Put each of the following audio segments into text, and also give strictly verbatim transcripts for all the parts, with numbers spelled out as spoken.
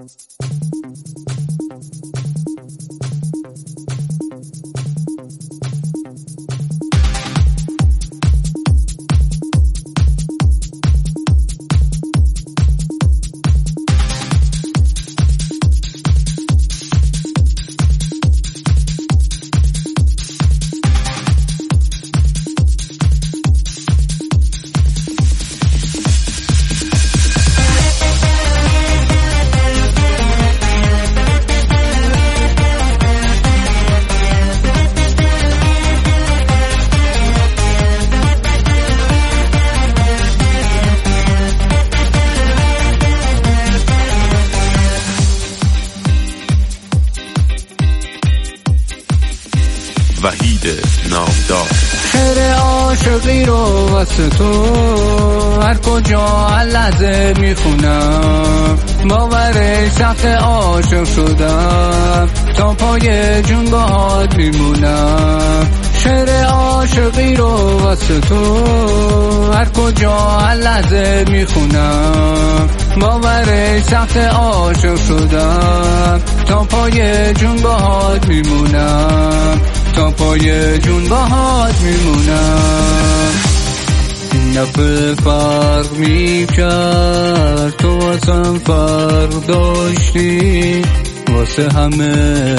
وحید نامدار. شعر عاشقی رو واسه تو هر کجا هر لحظه میخونم، باور سخت عاشق شدم تا پای جون باهات میمونم. شعر عاشقی رو واسه تو هر کجا هر لحظه میخونم، باور سخت عاشق شدم تا پای جون باهات میمونم، تا پای جون باهات میمونم. این دفعه فرق میکرد، تو واسم فرق داشتی، واسه همه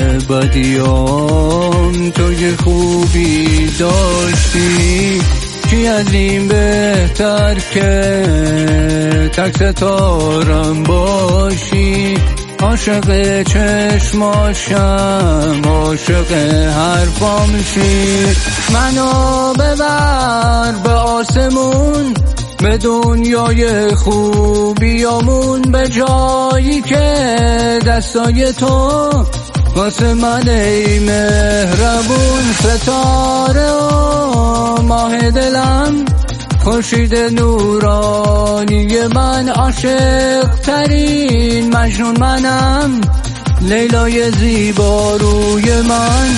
بدیام تو یه خوبی داشتی. کی از این بهتر که تک ستارم باشی، عاشق چشماشم، عاشق حرفام شی. منو ببر به آسمون، به دنیای خوبیامون، به جایی که دستای تو واسه من ای مهربون. ستاره و ماه دلم، خورشید نورانی من، عاشق ترین مجنون منم، لیلای زیباروی من.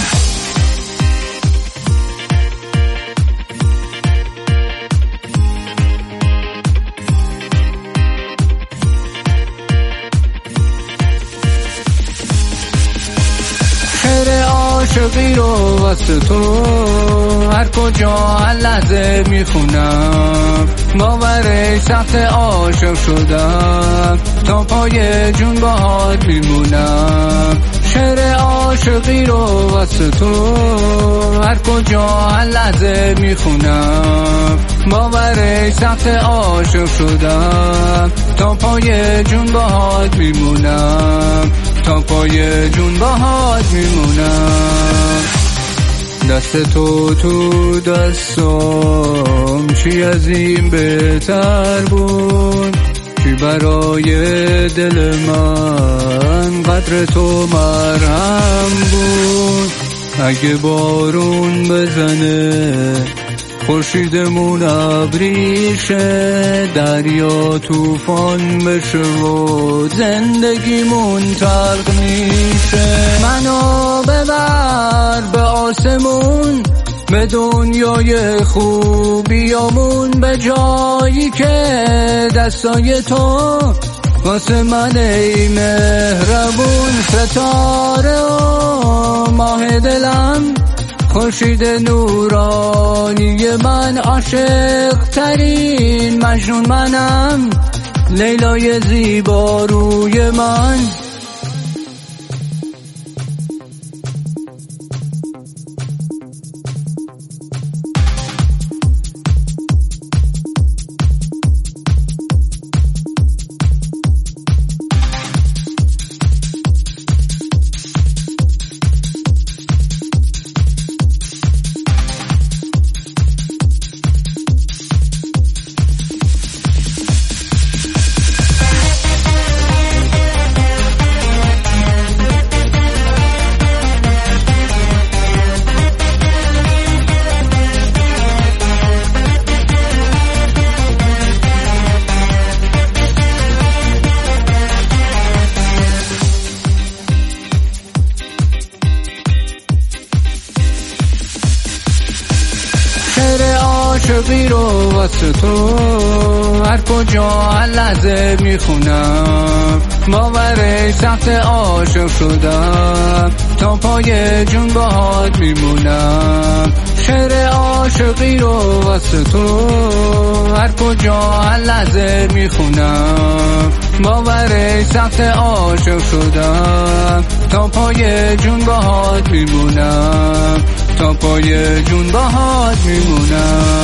شعر عاشقی رو واسه تو هر کجا هر لحظه میخونم، باور سخت عاشق شدم تا پای جون باهات میمونم. شعر عاشقی رو واسه تو هر کجا هر لحظه میخونم، باور سخت عاشق شدم تا پای جون باهات میمونم، تا پای جون باهات میمونم. دست تو تو دستم، چی از این بهتر بود، چی برای دل من قدر تو مرهم بود. اگه بارون بزنه خورشیدمون ابریشه، دریا طوفان بشه و زندگیمون تلخ میشه. منو ببر به آسمون، به دنیای خوبیامون، به جایی که دستای تو واسه من ای مهربون. ستاره و ماه دلم، خورشید نورانی من، عاشق ترین مجنون منم، لیلای زیباروی من. عاشقی رو واسه تو هر کجا هر لحظه میخونم، باورش سخت عاشق شدم، تا پای جون باهات میمونم. شعر عاشقی رو واسه تو هر کجا هر لحظه میخونم، باورش سخت عاشق شدم، تا پای جون باهات میمونم، تا پای جون باهات میمونم.